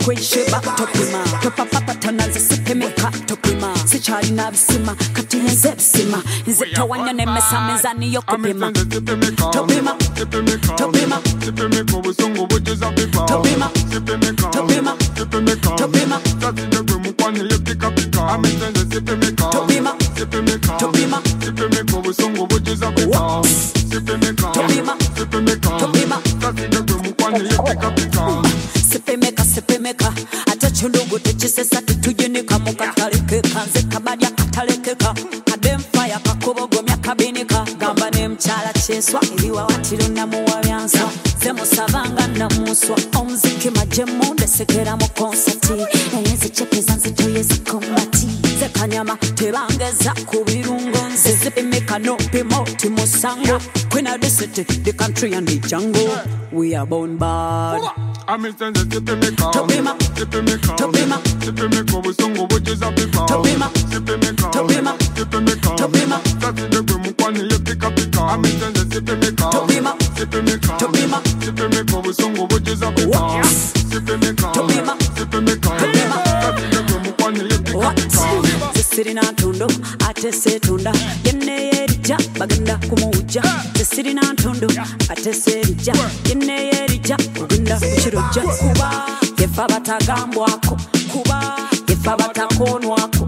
kwesheba topima topapa tanaza sepemeka topima sichali na bisima kati nze bisima nze tawanya nemesa mezani yokupima topima topima sepemeka obusongo bugeza pipa topima sepemeka topima sepemeka topima tatinde mukwane yepika pika amenze sepemeka topima sepemeka topima sepemeka obusongo bugeza pipa sepemeka topima sepemeka topima tatinde mukwane yepika pika sepemeka ate chundugu techisesa titujinika mukatalekeka nze kabadya katalekeka kademfaya kakobogomya kabinika gamba ne mchala cheswa iliwa watiro namuwa byansa semusabanga namuswa omuziki majemu ndesekera mu konsati enzi chepeza nzitoye zikombati zekanyama tebangeza ku birungo nze zipimika nopimo timusango Queen of the city, the country and the jungle we are born bad amenze sepemeka topima sepemeka topima sepemeka obusongo bugeza pipa topima sepemeka topima sepemeka topima tatinde mukwane yepika pika amenze sepemeka topima sepemeka topima sepemeka obusongo bugeza pipa sepemeka topima sepemeka topima tatinde mukwane yepika pika zisirina ntundo ate setunda yeneyerija bagenda kumuja zisirina ntundo ate serija yeneyerija bagenda kukiroja kuba yefa batagambwako kuba yefa batakonwako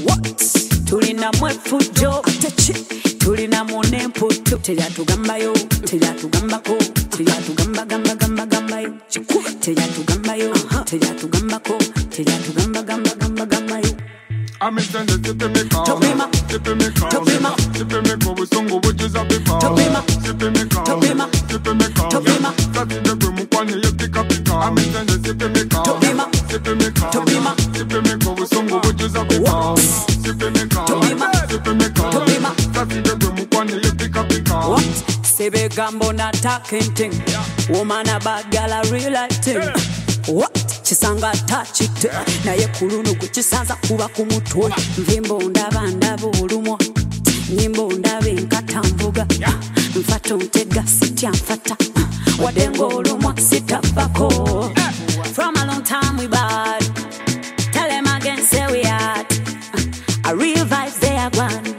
tulina mwefujo atechi tulina munemputu teyatugambayo teyatugambako teyatugamba-gamba-gamba-gambayo teyatugambayo teyatugambako teyatugamba-gamba-gamba-gambayo amenze sepemeka topima sepemeka topima sepemeka obusongo bugeza pipa topima sepemeka topima sepemeka topima tatinde mukwane yepika pika amenze sepemeka topima sepemeka topima sepemeka obusongo bugeza pipa sepemeka topima sepemeka topima tatinde mukwane yepika pika sebegambo natakente woman a bad gal a real life thing kisanga tachite naye kulunu kukisanza kuba ku mutwe nvimbo ndaba olumwa nyimbo ndabe nkatambuga nfata ntega sitya nfata wadengo olumwa sitafako from a long time we bad tell them again say we hard a real vibes they are gone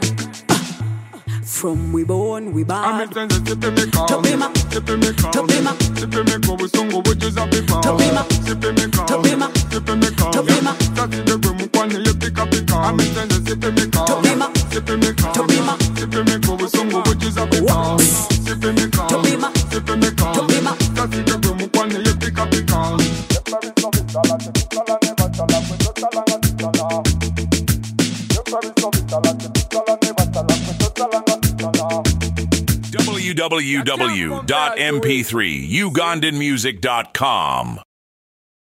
from we born we bad amenze sepemeka topima sepemeka topima sepemeka obusongo bugeza pipa topima sepemeka topima sepemeka topima tatinde mukwane yepika pika amenze sepemeka topima sepemeka topima sepemeka obusongo bugeza pipa sepemeka topima sepemeka topima tatinde mukwane yepika pika www.mp3ugandanmusic.com